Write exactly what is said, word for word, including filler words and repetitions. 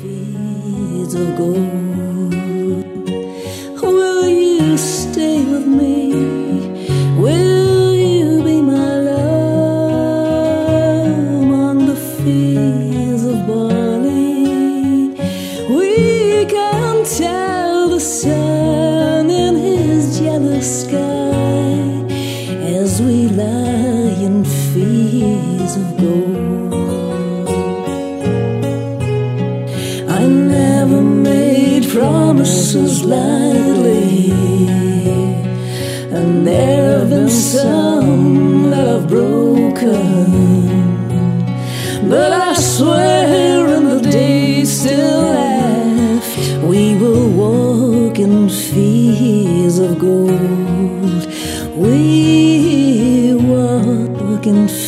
fields of gold. Will you stay with me? Will you be my love among the fields of barley? We can tell the sun in his jealous sky as we lie in fields of gold. I never made promises lightly, and there have been some that I've broken, but I swear in the days still left we will walk in fields of gold. We walk in